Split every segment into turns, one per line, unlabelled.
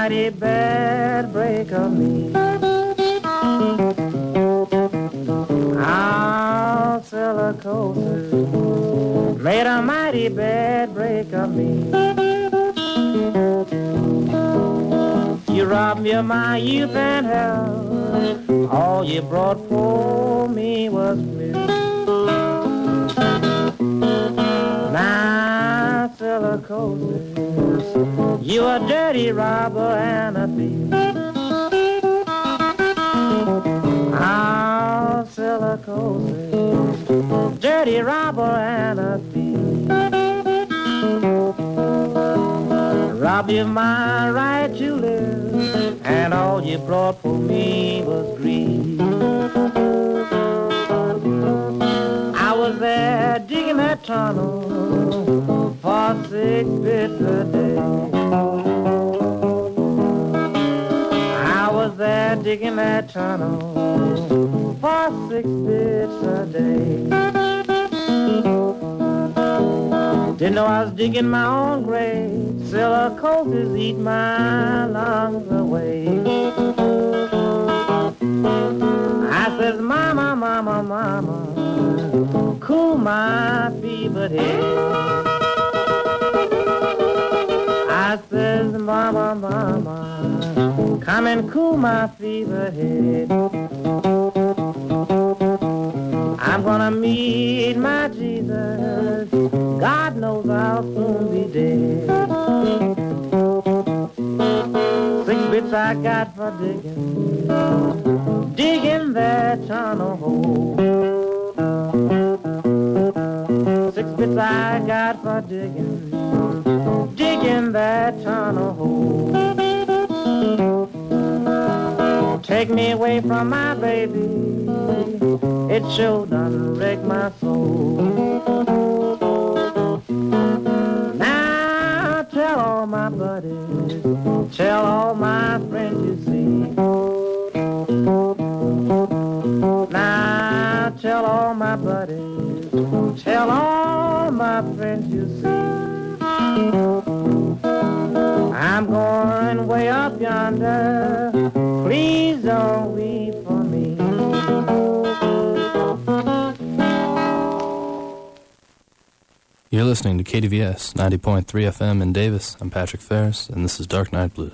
mighty bad break of me. Silicosis made a mighty bad break of me. You robbed me of my youth and health. All you brought for me was blue. Now, silicosis, you a dirty robber and a thief. Oh, silicosis, dirty robber and a thief. Robbed you of my right to live, and all you brought for me was grief. I was there digging that tunnel for 6 bits a day. I was there digging that tunnel for 6 bits a day. Didn't know I was digging my own grave. Silicosis eat my lungs away. I says, mama, mama, mama, cool my fevered head. I says, mama, mama, come and cool my fevered head. I'm gonna meet my Jesus. God knows I'll soon be dead. 6 bits I got for digging that tunnel hole. 6 bits I got for digging that tunnel hole. Take me away from my baby, it sure done wreck my soul. Now tell all my buddies, tell all my friends you see. Now tell all my buddies, tell all my friends you see. I'm going way up yonder, please don't weep for me.
You're listening to KDVS 90.3 FM in Davis. I'm Patrick Ferris, and this is Dark Night Blues.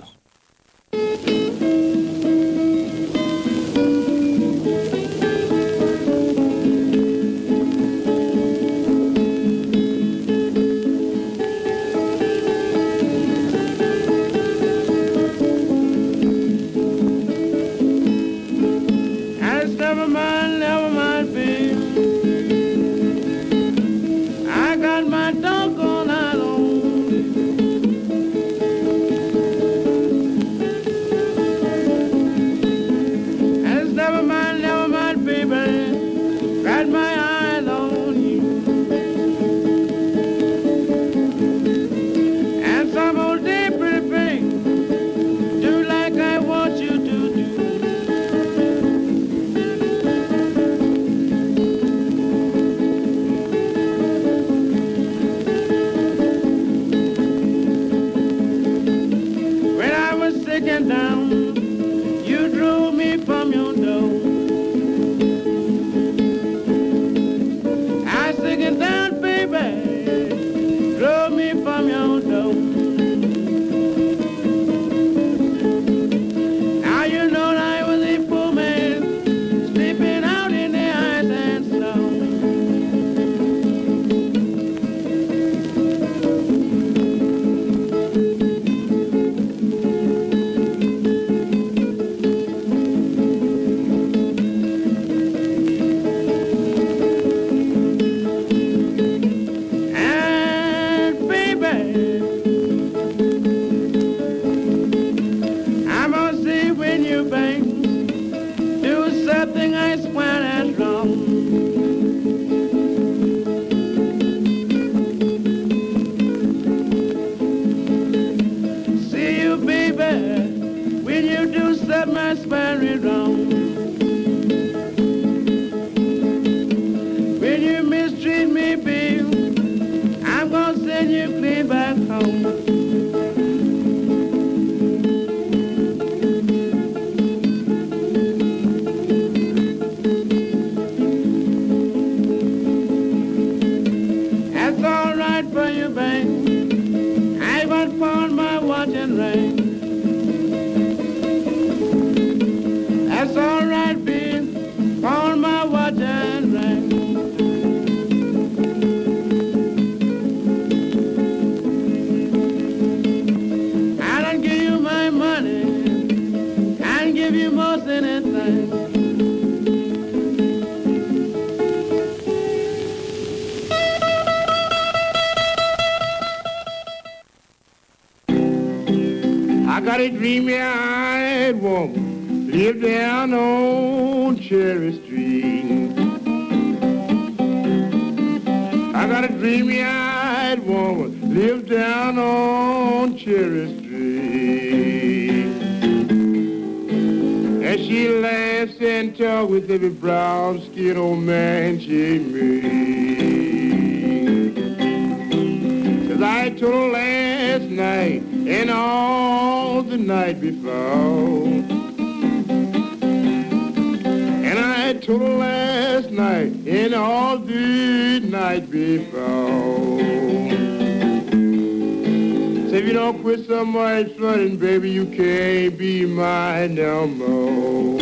does anything. I got a dreamy-eyed woman live down on Cherry Street. I got a dreamy-eyed woman live down on Cherry Street. And she laughs and talks with every brown-skinned old man she meets. As I told her last night and all the night before. And I told her last night and all the night before. Say if you don't quit somebody flooding, baby, you can't be mine no more.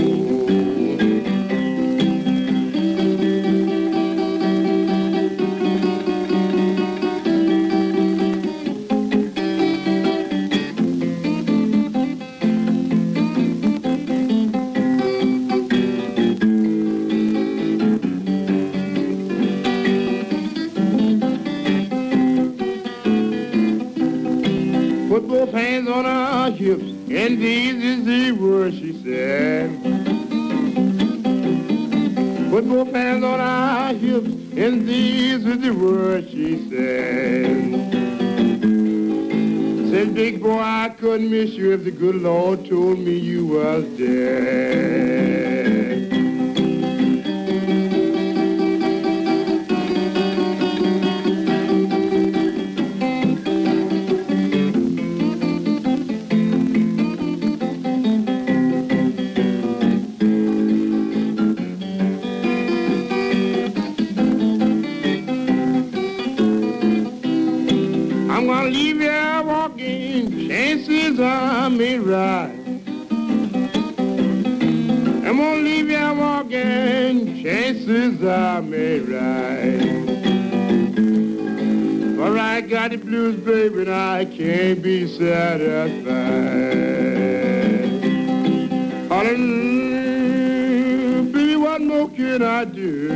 Put both hands on her hips, and these is the words she said. Put both hands on her hips, and these is the words she said. Said, big boy, I couldn't miss you if the good Lord told me you was dead. I'm gonna leave you walking, chances I may ride. I'm gonna leave you walking, chances I may ride. For I got the blues, baby, and I can't be satisfied. Hallelujah, baby, what more can I do?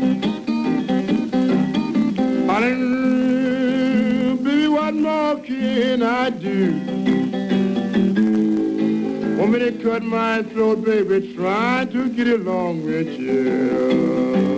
Hallelujah, baby, what more can I do? Want me to cut my throat, baby, trying to get along with you.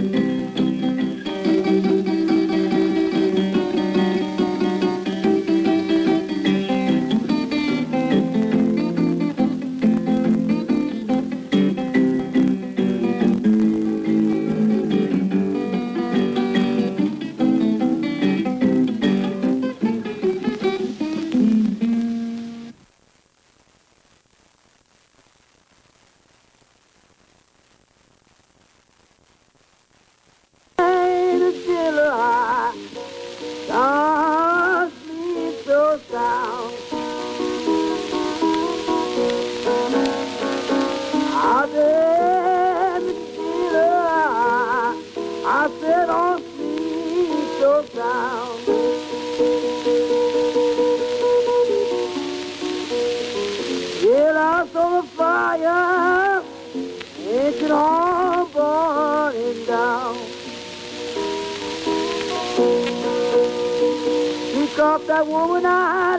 That woman I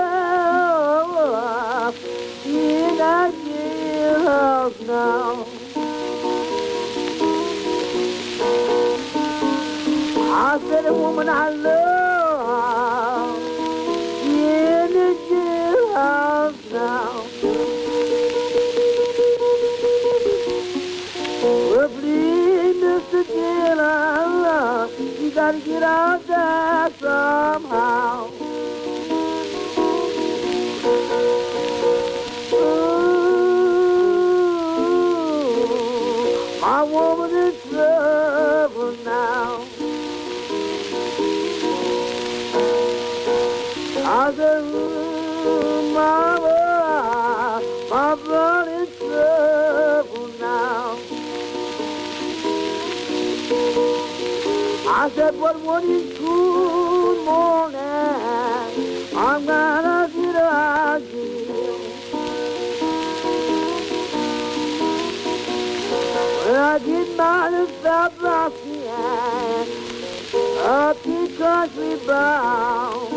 love in that jailhouse now. I said the woman I love in the jailhouse now. Well, please, Mr. Jailer, you gotta get out there somehow. My woman is trouble now. I said, Mama, my blood is trouble now. I said, but one is good morning, I'm gonna get out here. I get my little bossy up the country bound.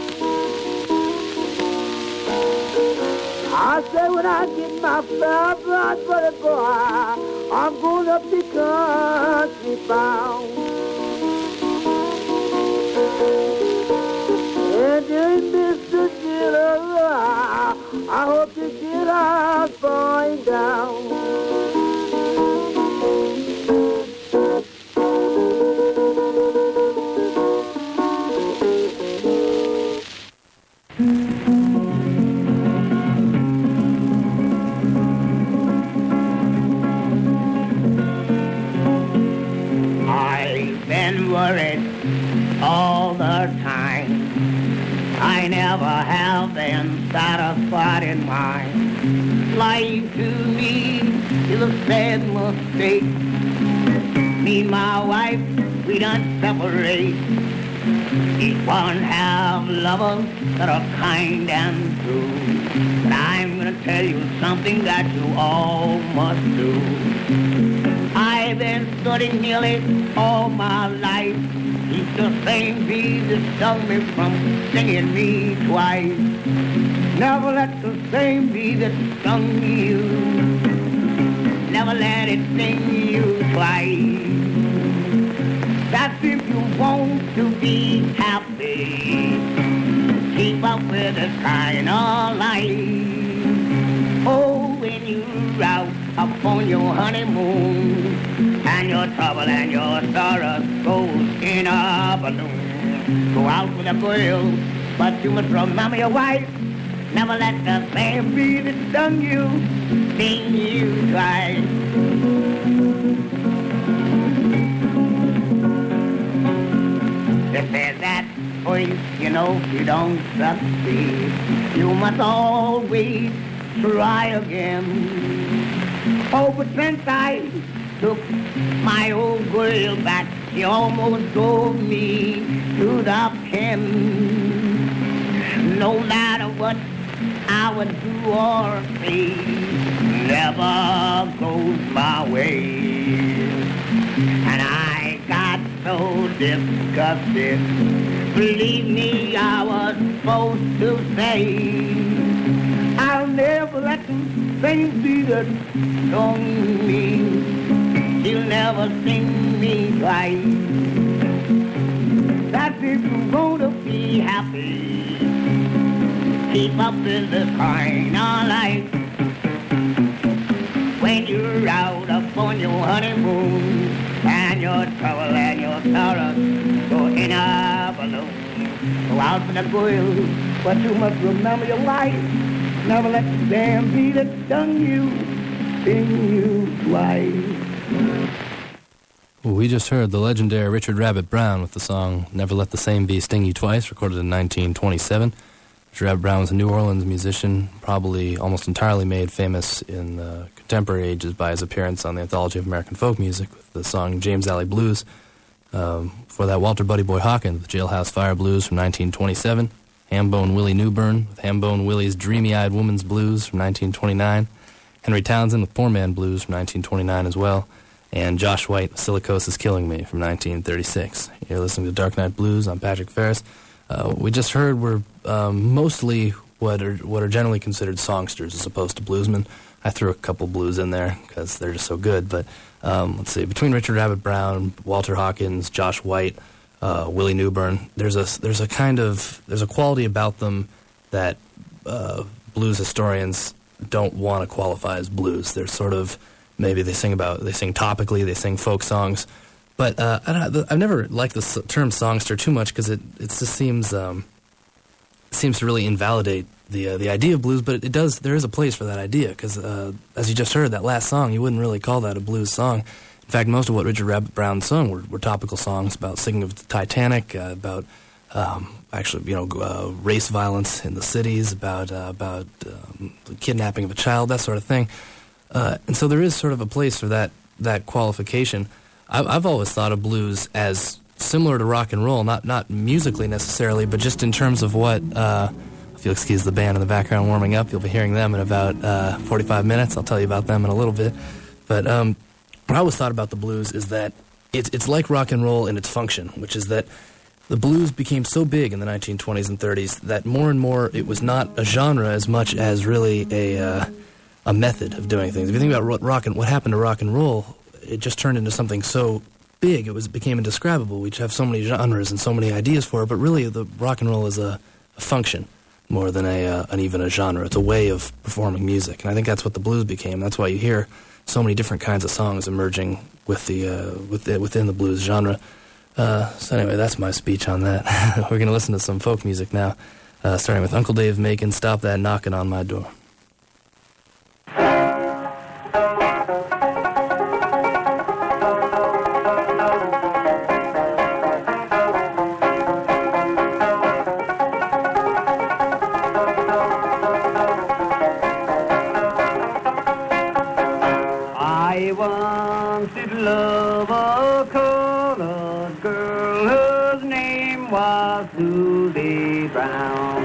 I say when I get my fell blood for the boy, I'm going up the country bound. And then Mr. Diller, I hope the Diller's falling down.
Worried all the time. I never have been satisfied in mind. Life to me is a sad mistake. Me and my wife, we done separate. Each one have lovers that are kind and true. But I'm gonna tell you something that you all must do. I've been studying nearly all my life. It's the same bee that stung me from stinging me twice. Never let the same bee that stung you, never let it sting you twice. That's if you want to be happy. Keep up with this kind of life. Oh, when you're out upon your honeymoon, and your trouble and your sorrow goes in a balloon. Go out with a girl, but you must remember your wife. Never let the same bee that stung you sting you twice. They said that voice, you know, you don't succeed. You must always try again. Oh, but since I took my old girl back, she almost drove me to the pen. No matter what I would do or say, never goes my way. And I got so disgusted, believe me, I was supposed to say, I'll never let them sing me that song me. She'll never sing me twice. That's if you're gonna be happy. Keep up with the kind of life. When you're out upon your honeymoon, and your trouble and your sorrow go in a balloon. Go out with a girl, but you must remember your life. Never let the damn bee that stung you sting you twice.
We just heard the legendary Richard Rabbit Brown with the song Never Let the Same Bee Sting You Twice, recorded in 1927. Richard Rabbit Brown was a New Orleans musician, probably almost entirely made famous in contemporary ages by his appearance on the Anthology of American Folk Music with the song James Alley Blues. For that, Walter Buddy Boy Hawkins with Jailhouse Fire Blues from 1927. Hambone Willie Newburn with Hambone Willie's Dreamy-Eyed Woman's Blues from 1929. Henry Townsend with Poor Man Blues from 1929 as well. And Josh White with Silicosis Killing Me from 1936. You're listening to Dark Night Blues. I'm Patrick Ferris. We just heard were mostly what are generally considered songsters as opposed to bluesmen. I threw a couple blues in there because they're just so good. But let's see, between Richard Rabbit Brown, Walter Hawkins, Josh White, Willie Newburn, there's a quality about them that blues historians don't want to qualify as blues. They're sort of, maybe they sing topically, they sing folk songs. But I've never liked the term songster too much because it just seems to really invalidate the idea of blues. But there is a place for that idea because as you just heard, that last song, you wouldn't really call that a blues song. In fact, most of what Richard Rabbit Brown sung were topical songs about singing of the Titanic, about race violence in the cities, about the kidnapping of a child, that sort of thing. And so there is sort of a place for that qualification. I've always thought of blues as similar to rock and roll, not musically necessarily, but just in terms of what, if you'll excuse the band in the background warming up, you'll be hearing them in about 45 minutes. I'll tell you about them in a little bit. But what I always thought about the blues is that it's like rock and roll in its function, which is that the blues became so big in the 1920s and 30s that more and more it was not a genre as much as really a method of doing things. If you think about what happened to rock and roll, it just turned into something so big, it became indescribable. We have so many genres and so many ideas for it, but really the rock and roll is a function more than even a genre. It's a way of performing music, and I think that's what the blues became. That's why you hear so many different kinds of songs emerging within the blues genre. So anyway, that's my speech on that. We're going to listen to some folk music now, starting with Uncle Dave Macon, Stop That Knockin' on My Door.
I once did love a colored girl whose name was Susie Brown.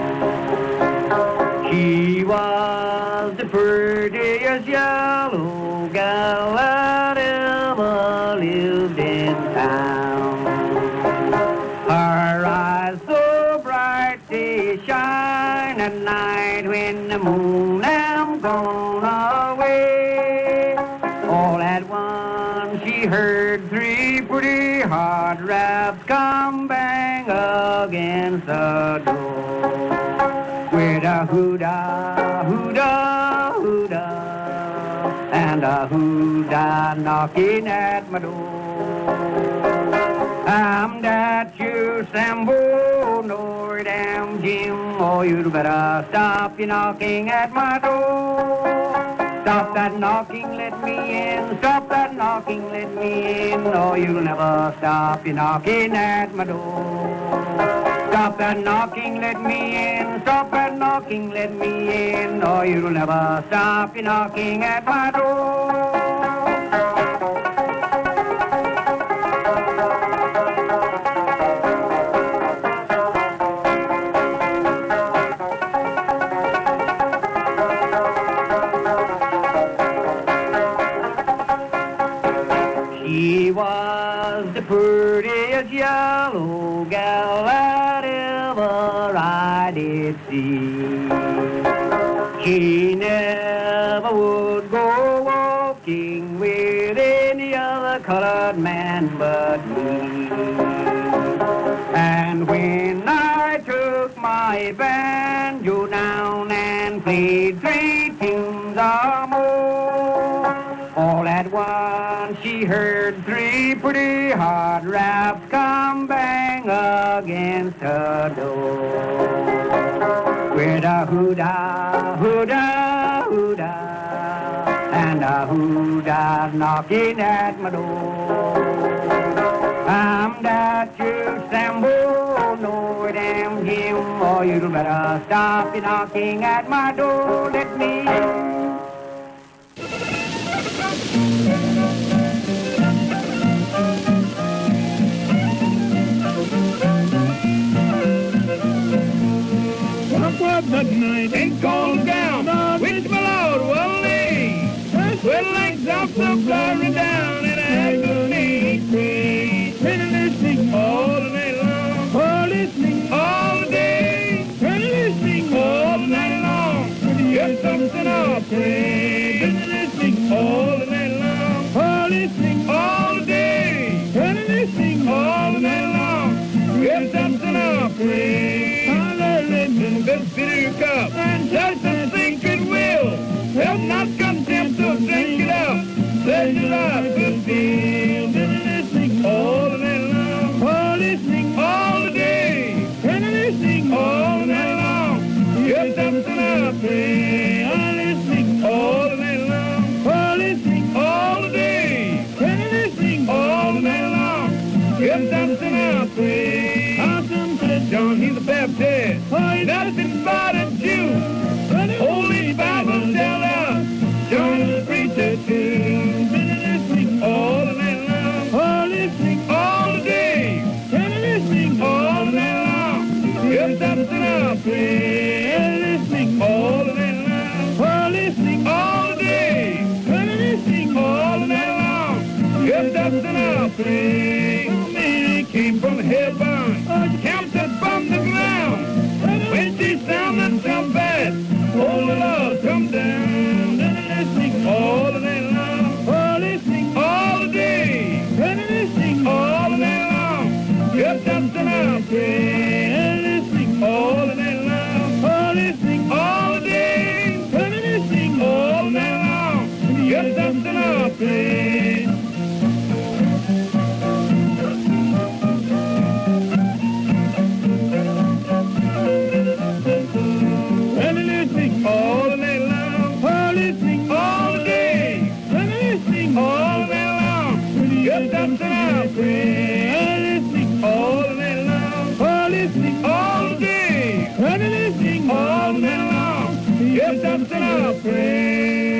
She was the prettiest yellow gal that ever lived in town. Her eyes so bright they shine at night when the moon am gone away. All at once she heard three pretty hard raps come bang against the door. With a hoo-dah, hoo-dah, hoo-dah, and a hoo-dah knocking at my door. I'm that you Sambo, no damn Jim, oh you'd better stop your knocking at my door. Stop that knocking, let me in. Stop that knocking, let me in. Oh, you'll never stop your knocking at my door. Stop that knocking, let me in. Stop that knocking, let me in. Oh, you'll never stop your knocking at my door. She was the prettiest yellow gal that ever I did see. She never would go walking with any other colored man but me. And when I took my banjo down and played 3 tunes or more, all at once she heard 3 pretty hard raps come bang against her door. With a hoo-dah, hoo-dah, hoo-dah, and a hoo-dah knocking at my door. I'm that you Sambo, no damn Jim, oh you'd better stop your knocking at my door. Let me in.
Up that night ain't gone down, which my Lord will lead. With legs up so blurry down in agony, penny listening all the night long, oh listening all the day, penny listening all the night long. When you hear something I'll pray, penny listening all the night long, oh listening all the day, penny listening all the night long. Hear something I'll pray. This bitter cup, and just to think it will help not contempt, so drink it up. Let your life be filled. And listening all the night long, oh, listening all the day, and listening all the night long. Here's something I pray. I'm listening all the night long, oh, listening all the day, and listening all the night long. Here's something I pray. Awesome said John, he's a Baptist. Oh, he's nothing but a Jew. Holy Bible tell us dust in a plane. Mary came from heaven, camped upon the ground. When she sounded trumpet, oh Lord, come down. They sing all the day long, oh they sing all the day. They sing all the day long, you're dust in a plane. They sing all the day long, oh they sing all the day. They sing all the day long, you're dust in a plane. All the day long, holy sing all the day. Holy sing all the day long. You're dancing out free. Holy sing all the day long. Holy sing all the day. Holy sing all the day long. You're dancing out free.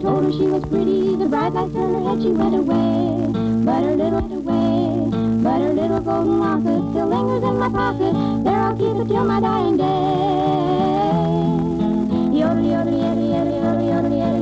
Told her she was pretty, the bright lights turned her head, she went away. But her little golden locket still lingers in my pocket. There I'll keep it till my dying day. Yodel, yodel, yodel, yodel, yodel, yodel, yodel,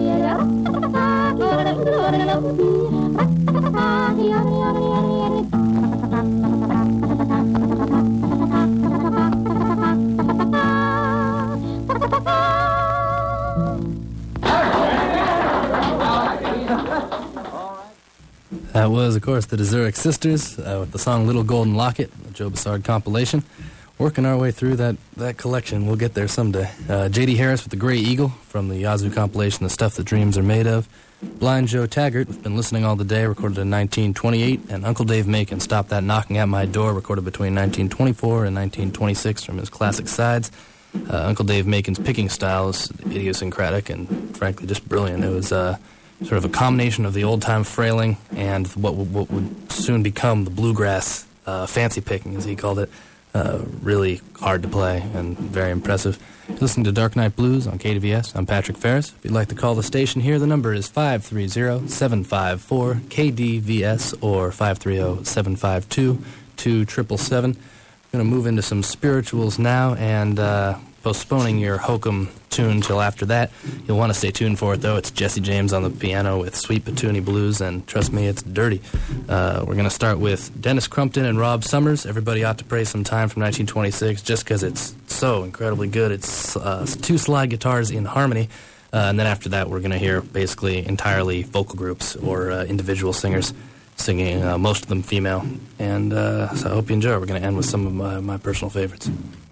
That was, of course, the Zurich Sisters with the song Little Golden Locket, the Joe Bassard compilation. Working our way through that collection. We'll get there someday. J.D. Harris with the Gray Eagle from the Yazoo compilation, The Stuff That Dreams Are Made Of. Blind Joe Taggart, we've been listening all the day, recorded in 1928. And Uncle Dave Macon, Stop That Knocking at My Door, recorded between 1924 and 1926 from his classic sides. Uncle Dave Macon's picking style is idiosyncratic and, frankly, just brilliant. It was sort of a combination of the old-time frailing and what would soon become the bluegrass fancy picking, as he called it. Really hard to play and very impressive. You're listening to Dark Night Blues on KDVS. I'm Patrick Ferris. If you'd like to call the station here, the number is 530-754-KDVS or 530-752-2777. I'm going to move into some spirituals now and postponing your hokum tune till after that. You'll want to stay tuned for it, though. It's Jesse James on the piano with Sweet Petoonie Blues, and trust me, it's dirty. We're going to start with Dennis Crumpton and Rob Summers. Everybody Ought to Pray Sometime from 1926, just because it's so incredibly good. It's two slide guitars in harmony, and then after that, we're going to hear basically entirely vocal groups or individual singers singing, most of them female. And so I hope you enjoy. We're going to end with some of my personal favorites.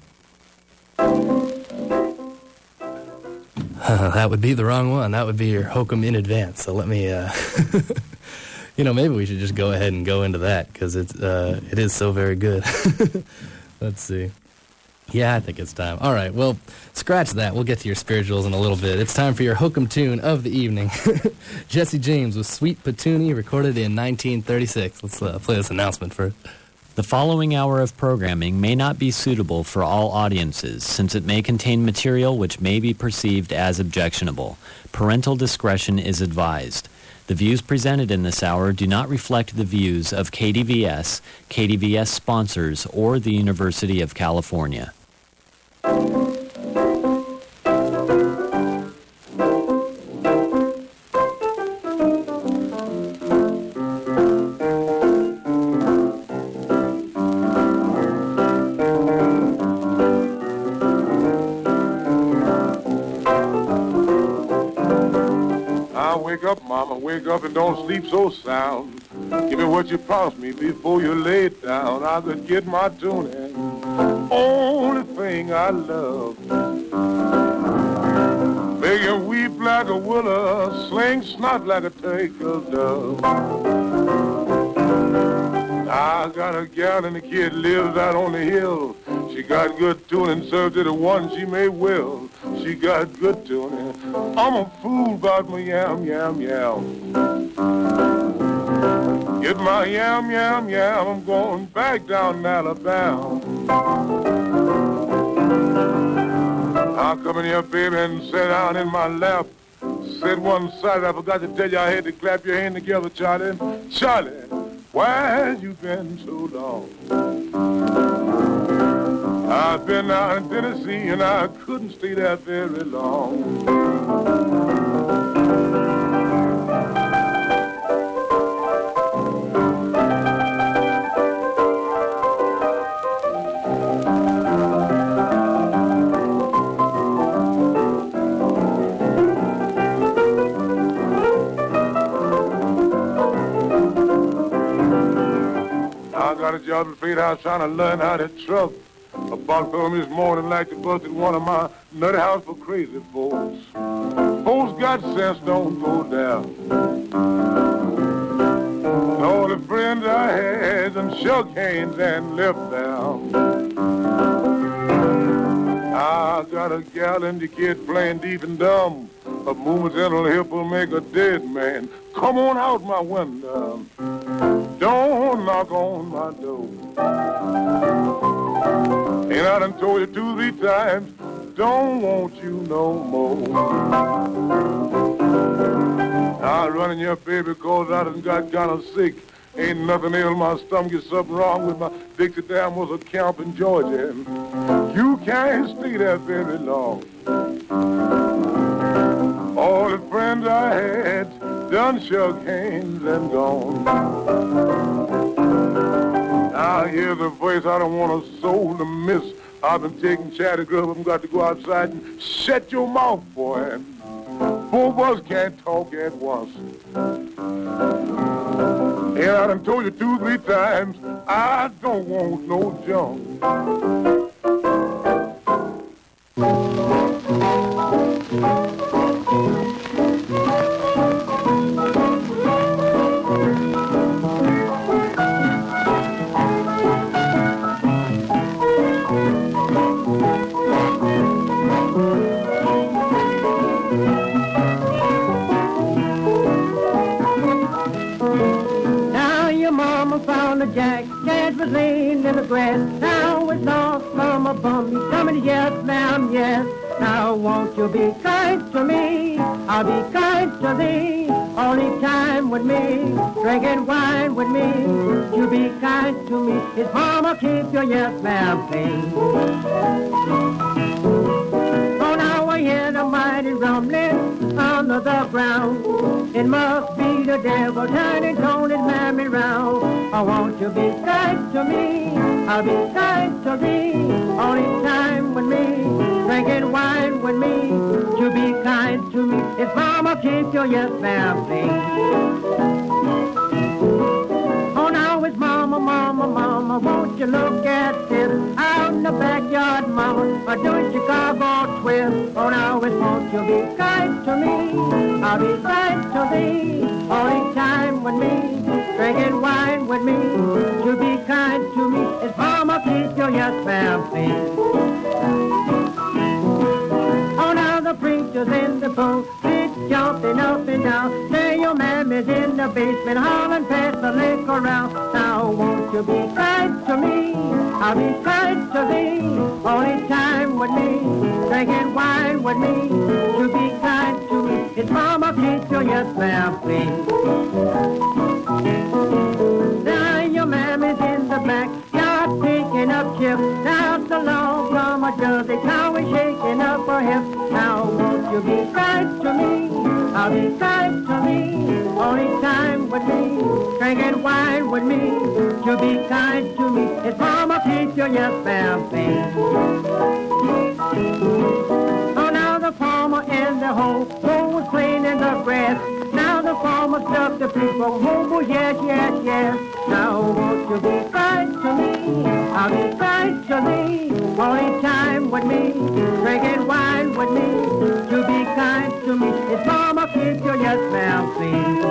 That would be the wrong one. That would be your hokum in advance. So let me, maybe we should just go ahead and go into that because it is so very good. Let's see. Yeah, I think it's time. All right, well, scratch that. We'll get to your spirituals in a little bit. It's time for your hokum tune of the evening. Jesse James with Sweet Petoonie, recorded in 1936. Let's play this announcement first.
The following hour of programming may not be suitable for all audiences, since it may contain material which may be perceived as objectionable. Parental discretion is advised. The views presented in this hour do not reflect the views of KDVS, KDVS sponsors, or the University of California.
Mama, wake up and don't sleep so sound. Give me what you promised me before you lay it down. I could get my tuning. Only thing I love. Make you weep like a willow, sling snot like a taker dove. I got a gal and the kid lives out on the hill. She got good tuning, served to the one she may will. She got good tuning. I'm a fool about my yam, yam, yam. Get my yam, yam, yam. I'm going back down to Alabama. I'll come in here, baby, and sit down in my lap. Sit one side. I forgot to tell you I had to clap your hand together, Charlie. Charlie, why you been so long? I've been out in Tennessee and I couldn't stay there very long. I got a job at Freight House trying to learn how to truck. A boss told me this morning like to busted one of my nut house for crazy folks. Folks got sense, don't go down. All the friends I had and shook hands and left down. I got a gal and the kid playing deep and dumb. A movemental hip will make a dead man. Come on out my window. Don't knock on my door. And I done told you 2-3 times, don't want you no more. running here, baby, 'cause I done got kind of sick. Ain't nothing ill, my stomach is something wrong with my Dixie Dam was a camp in Georgia, and you can't stay there very long. All the friends I had done shook hands and gone. Now here's a voice I don't want a soul to miss. I've been taking chatty grub, I've got to go outside and shut your mouth, boy. Both of us can't talk at once. Yeah, I done told you 2-3 times, I don't want no junk.
Jackass was laying in the grass. Now it's off from a bum. He's coming, yes, ma'am, yes. Now won't you be kind to me? I'll be kind to thee. Only time with me, drinking wine with me. You be kind to me. His mama keep your yes, ma'am, please. Oh, now I hear the mighty rumbling under the ground. It must be the devil turning his mammy round. Oh, won't you be kind to me? I'll be kind to thee. Only time with me, drinking wine with me. You be kind to me. If mama keep your yes, ma'am, please. Oh, now it's mama, won't you look at this? Out in the backyard, mama, doing Chicago twist. Oh, now it's won't you be kind to me? I'll be kind to thee. Only time with me, drinking wine with me. You be kind to me. It's mama, keep your yes, ma'am, please. Oh, now the preacher's in the booth, jumping up and down. Say your mammy's in the basement, hollering past the liquor around. Now won't you be kind to me? I'll be kind to thee. Only time with me, drinking wine with me. You be kind to me. It's mama, keep your yes, ma'am, please. Now your mammy's in the back, yard picking up chips. Now the long from a Jersey cow is shaking up her hips. Now won't you be kind to me? I'll be kind to me. Only time with me, drinking wine with me. You be kind to me. It's mama, keep your yes, ma'am, please. Oh, now the farmer in the hole, was cleaning the grass. Now the farmer stuck the people, oh, yes, yes, yes. Now won't you be kind to me? I'll be kind to thee. Only time with me, drinking wine with me. You be kind to me. It's mama, keep your yes, ma'am, please.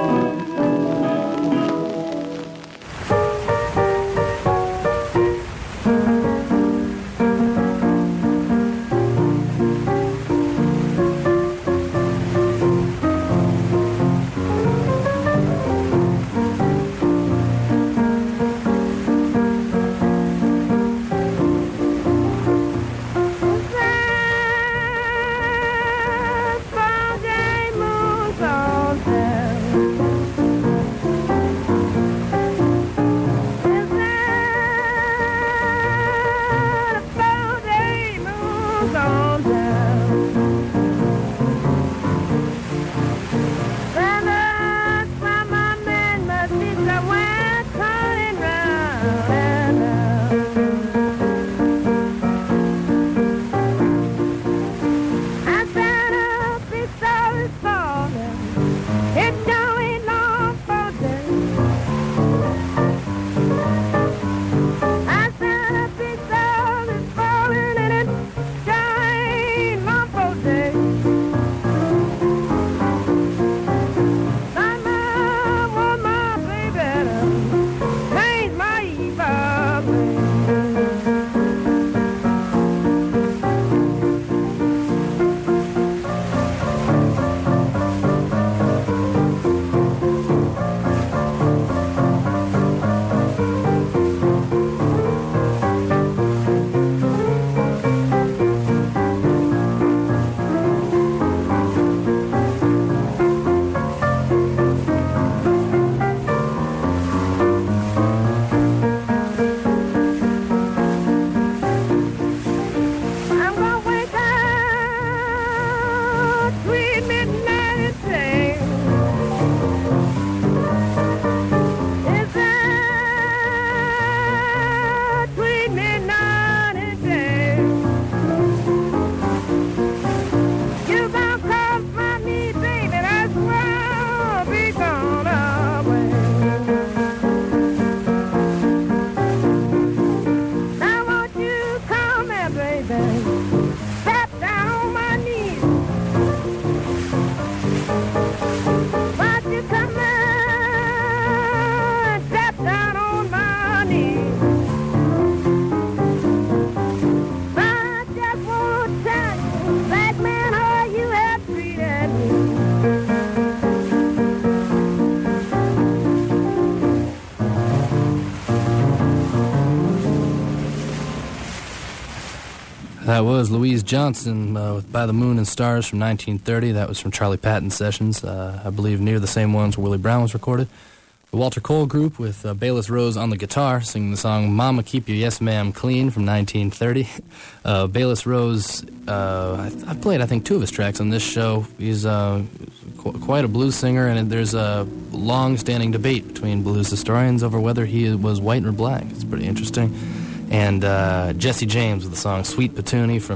That was Louise Johnson with By the Moon and Stars from 1930. That was from Charlie Patton sessions, I believe near the same ones where Willie Brown was recorded. The Walter Cole Group with Bayless Rose on the guitar singing the song Mama Keep Your Yes Ma'am Clean from 1930. Bayless Rose, I've played I think 2 of his tracks on this show. He's quite a blues singer, and there's a long-standing debate between blues historians over whether he was white or black. It's pretty interesting. And Jesse James with the song Sweet Petoonie from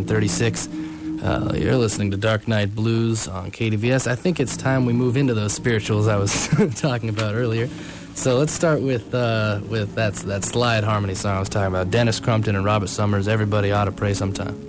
1936. You're listening to Dark Night Blues on KDVS. I think it's time we move into those spirituals I was talking about earlier. So let's start with that slide harmony song I was talking about. Dennis Crumpton and Robert Summers, Everybody Ought to Pray Sometime.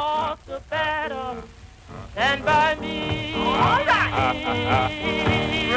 Stand by me. All right.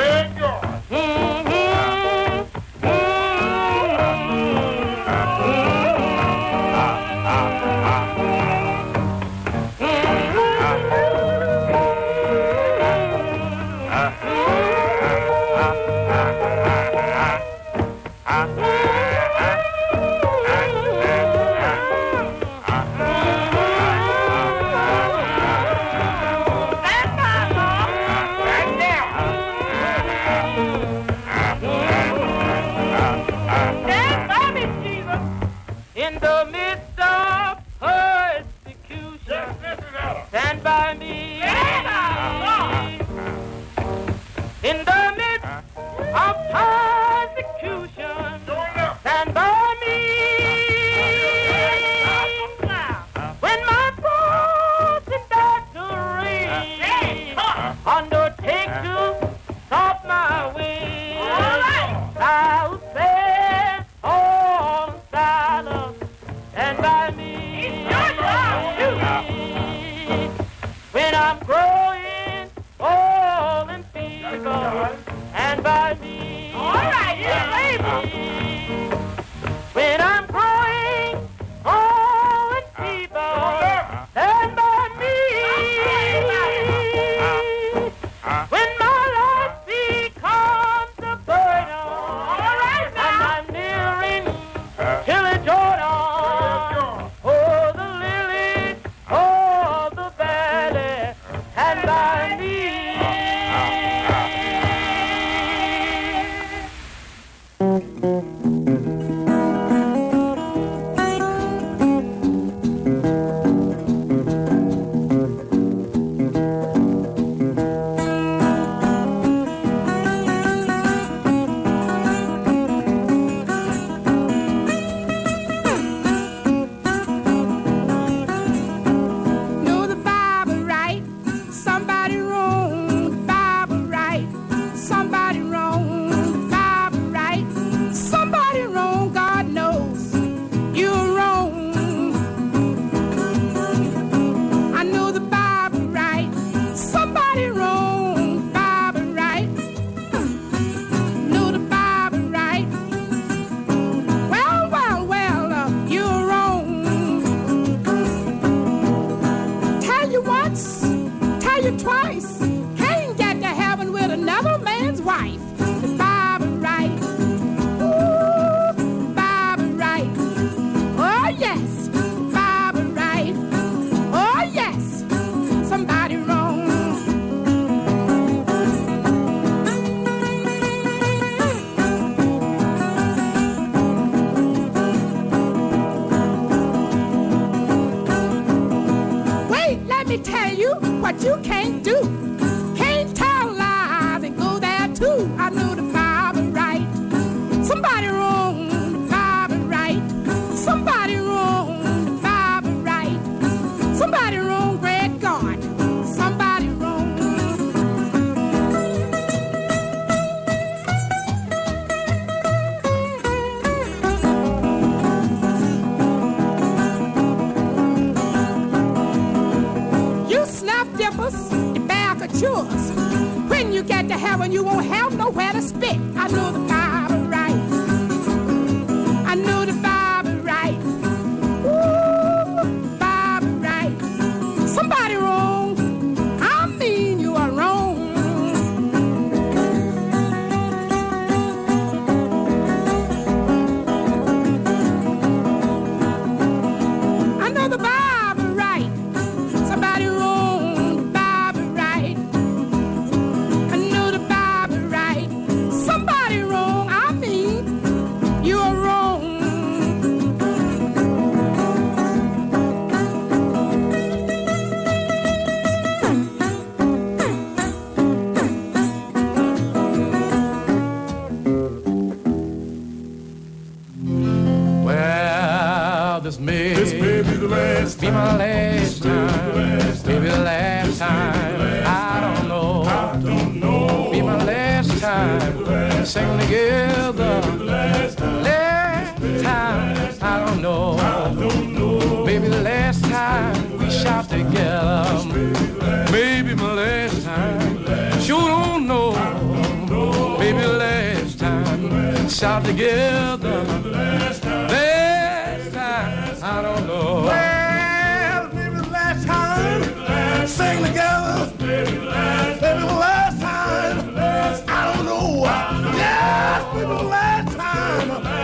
Last time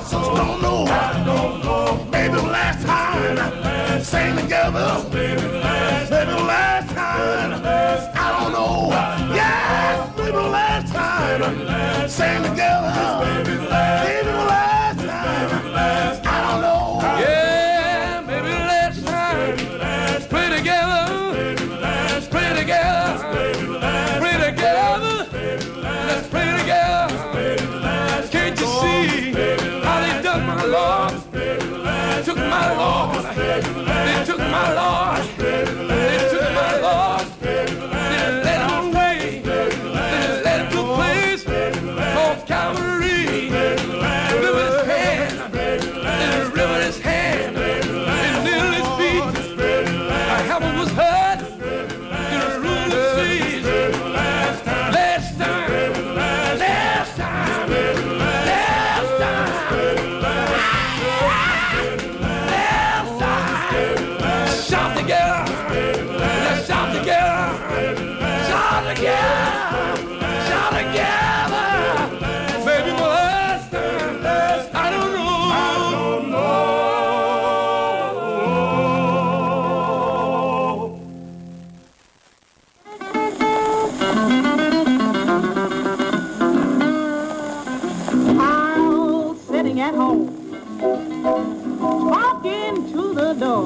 don't know. Maybe the last time sang together. Maybe the last time. I don't know. Yes, maybe the last time sang together. Maybe the last time. I don't know.
Yeah, maybe the last time. Play together. Play together. Play together. Let's play together. Can't you see how they done my Lord? Took my Lord. They took my Lord. They took my Lord. They led him away. They led him to a place called Calvary. River his hand. River his hand. And near his feet. Our heaven was hurt. In a room of seas. Last time. Last time. Last time. Shout together. Let's shout together. Shout together. Shout together. Maybe my last time. I don't know.
While sitting at home, walking to the door,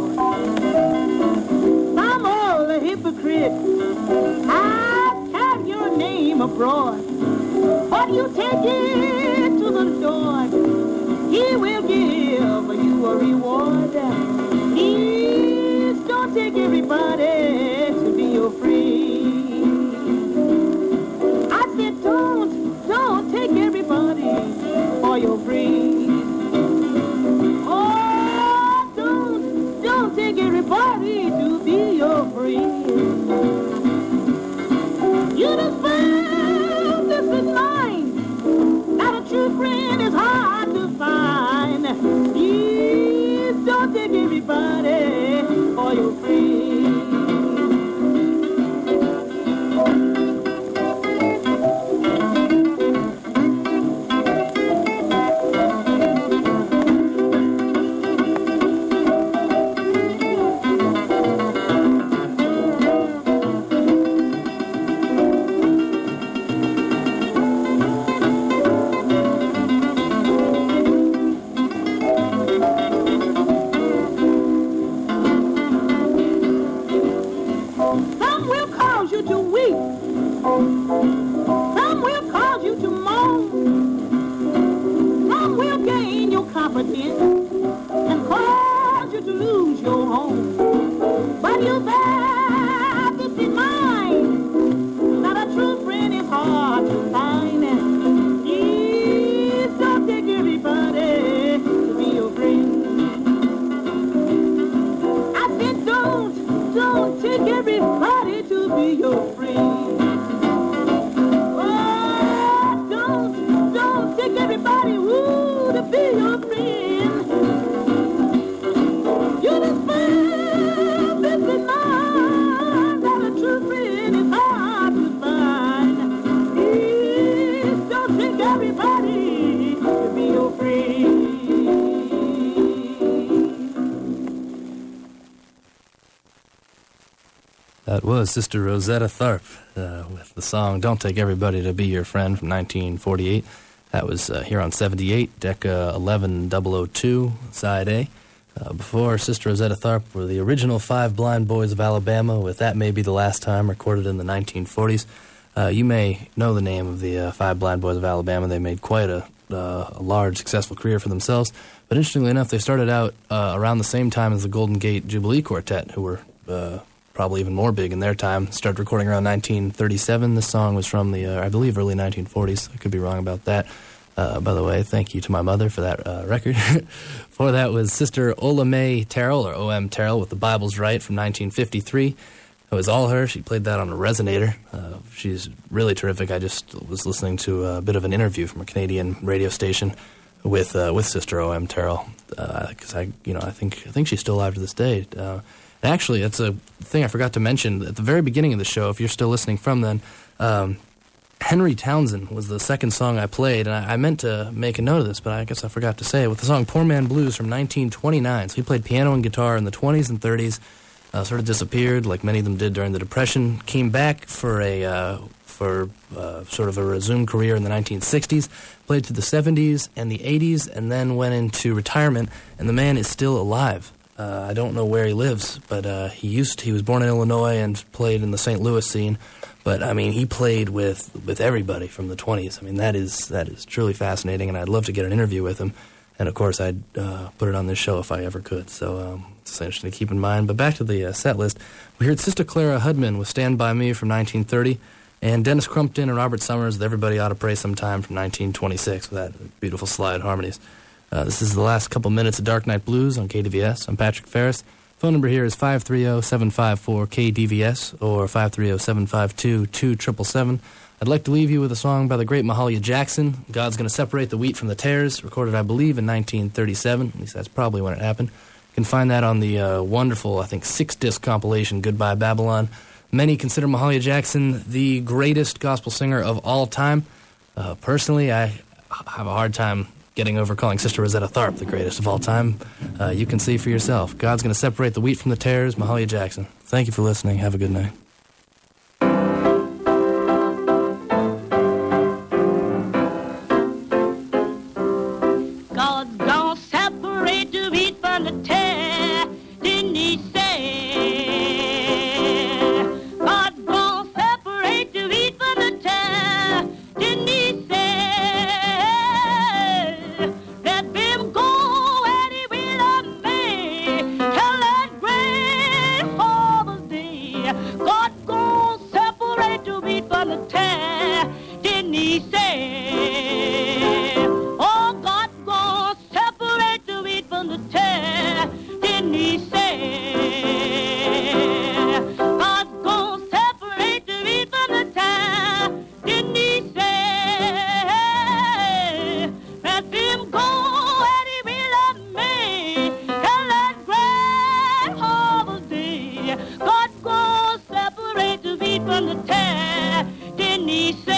some old hypocrite, I'll have your name abroad. But you take it to the Lord, He will give you a reward. Please don't take everybody to be your friend. I said don't take everybody for your friend. Oh, don't take everybody to be your friend. You just found this is mine. Not a true friend is hard to find. Please don't take everybody for your friend. Some will cause you to weep. Some will cause you to moan. Some will gain your confidence and cause you to lose your home. But you have to be mine. Not a true friend is hard to find. Please don't take everybody to be your friend. I said don't take everybody to be your friend. Oh, don't take everybody to be your friend. You just found this in mind that a true friend is hard to find. Please don't take everybody to be your friend.
That was Sister Rosetta Tharpe with the song Don't Take Everybody to Be Your Friend from 1948. That was here on 78, Decca 11002, Side A. Before Sister Rosetta Tharpe were the original Five Blind Boys of Alabama with That May Be the Last Time, recorded in the 1940s. You may know the name of the Five Blind Boys of Alabama. They made quite a large, successful career for themselves. But interestingly enough, they started out around the same time as the Golden Gate Jubilee Quartet, who were probably even more big in their time. Started recording around 1937. This song was from the, I believe, early 1940s. I could be wrong about that. By the way, thank you to my mother for that record. Before that was Sister Ola Mae Terrell, or O.M. Terrell, with The Bible's Right from 1953. It was all her. She played that on a resonator. She's really terrific. I just was listening to a bit of an interview from a Canadian radio station with Sister O.M. Terrell, because I think she's still alive to this day. Actually, that's a thing I forgot to mention at the very beginning of the show. If you're still listening from then, Henry Townsend was the second song I played, and I meant to make a note of this, but I guess I forgot to say it, with the song Poor Man Blues from 1929. So he played piano and guitar in the 20s and 30s, sort of disappeared, like many of them did during the Depression, came back for sort of a resumed career in the 1960s, played through the 70s and the 80s, and then went into retirement, and the man is still alive. I don't know where he lives, but he was born in Illinois and played in the St. Louis scene. But, I mean, he played with everybody from the 20s. I mean, that is truly fascinating, and I'd love to get an interview with him. And, of course, I'd put it on this show if I ever could. So it's interesting to keep in mind. But back to the set list. We heard Sister Clara Hudman with Stand By Me from 1930, and Dennis Crumpton and Robert Summers with Everybody Ought to Pray Sometime from 1926 with that beautiful slide harmonies. This is the last couple minutes of Dark Night Blues on KDVS. I'm Patrick Ferris. Phone number here is 530-754-KDVS or 530-752-2777. I'd like to leave you with a song by the great Mahalia Jackson, God's Gonna Separate the Wheat from the Tares, recorded, I believe, in 1937. At least that's probably when it happened. You can find that on the wonderful, I think, 6-disc compilation, Goodbye Babylon. Many consider Mahalia Jackson the greatest gospel singer of all time. Personally, I have a hard time getting over calling Sister Rosetta Tharpe the greatest of all time. You can see for yourself. God's Gonna Separate the Wheat from the Tares, Mahalia Jackson. Thank you for listening. Have a good night.
God's gonna separate the wheat from the tare, didn't he say? God's gonna separate the wheat from the tare, didn't he say? Let them go where he will of me, till that great harvest day. God's gonna separate the wheat from the tare, didn't he say? The tare, didn't he say? God's gonna separate the wheat from the tare, didn't he say? Let him go where he will of me, till that great harvest day. God's gonna separate the wheat from the tare, didn't he say?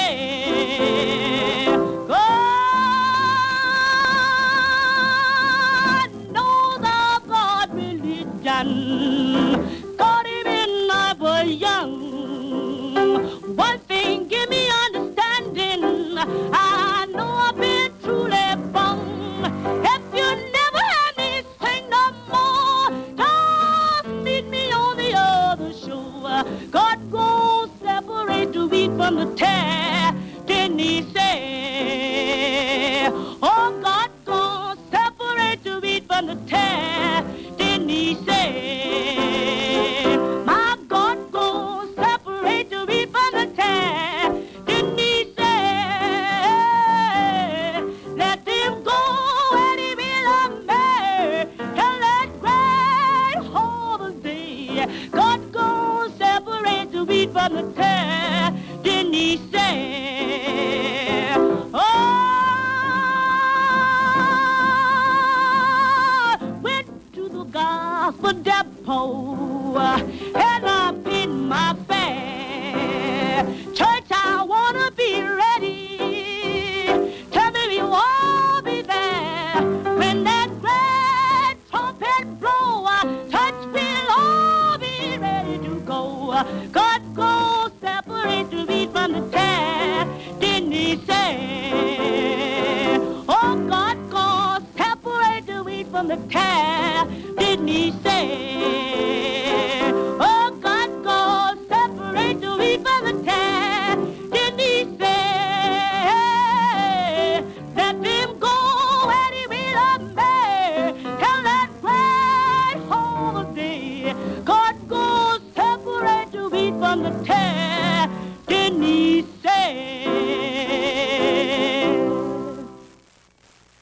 Got him in I was young. One thing give me understanding, I know I've been truly bum. If you never had me sing no more, just meet me on the other shore. God gonna separate the wheat from the tare, didn't he say? Oh, God gonna separate the wheat from the tare, didn't he say? My God gonna separate the wheat from the tare, didn't he say? Let him go where he will of me, till that great harvest day. God gonna separate the wheat from the tare, didn't he say? Gospel depot, and I've been my fare. Church, I wanna be ready. Tell me you all be there when that great trumpet blow. Church, we'll all be ready to go. God go separate the wheat from the tare, didn't he say? Oh, God go separate the wheat from the tare, didn't he say?